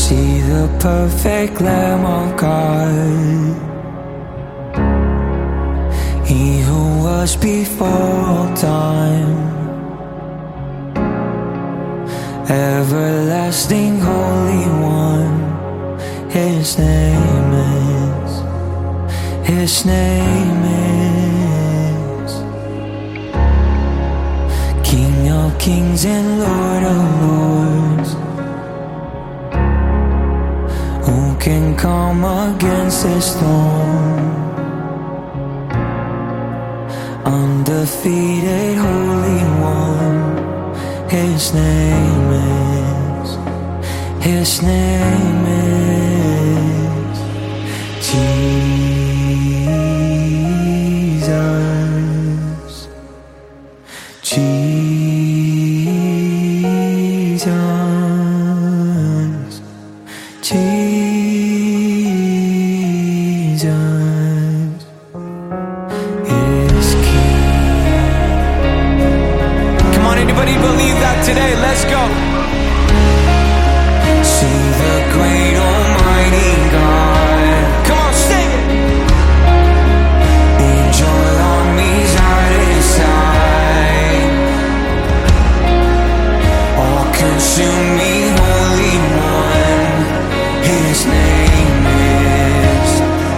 See the perfect Lamb of God, He who was before all time, everlasting Holy One. His name is King of Kings and Lord of Lords. Who can come against His throne? Undefeated Holy One. His name is Jesus. Jesus. Jesus is King. Come on, anybody believe that today? Let's go. See the great Almighty God. Come on, sing it. Angel armies at His side. All-consuming Holy One. His name is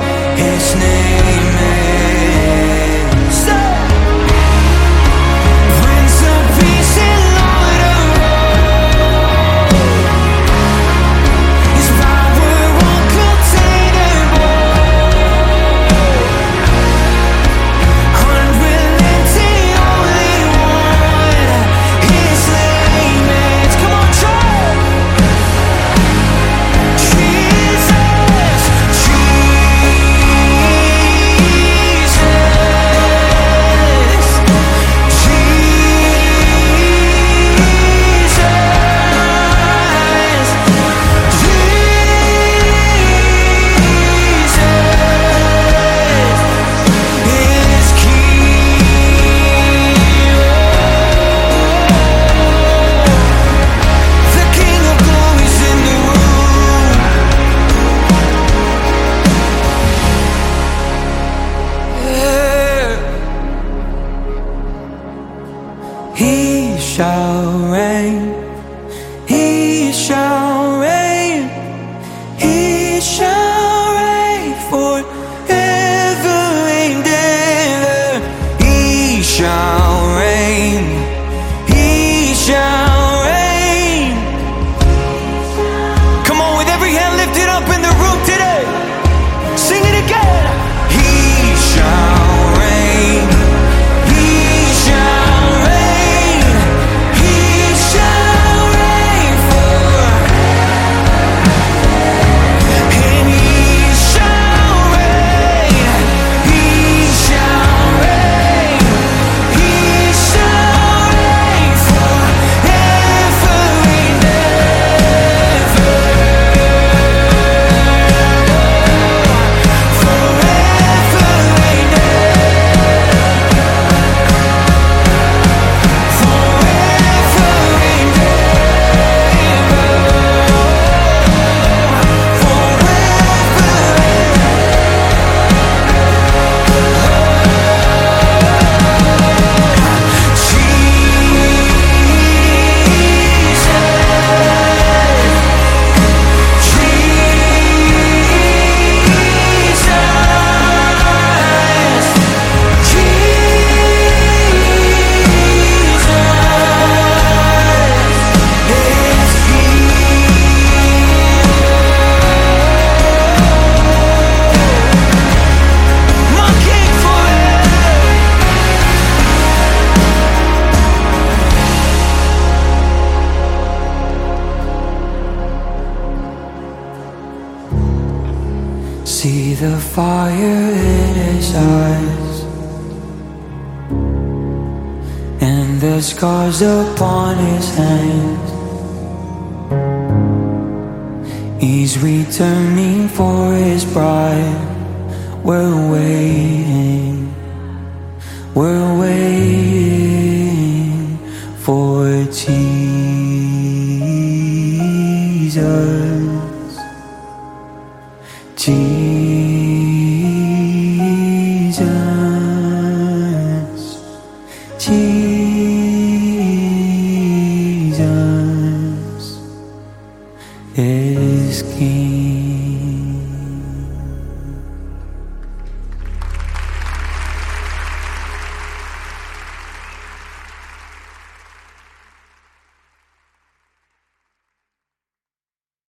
Prince of Peace and Lord of All. His power uncontainable, unrelenting Holy One. His name is, come on, try. Jesus, He shall reign, He shall reign, He shall reign forever and ever. He shall reign, He shall reign. Come on, with every hand lifted up in the room today. Sing it again. He shall reign, He shall reign, He shall reign and He shall reign, He shall reign, He shall reign forever and ever, forever and see the fire in His eyes and the scars upon His hands. He's returning for His bride. We're waiting for Jesus.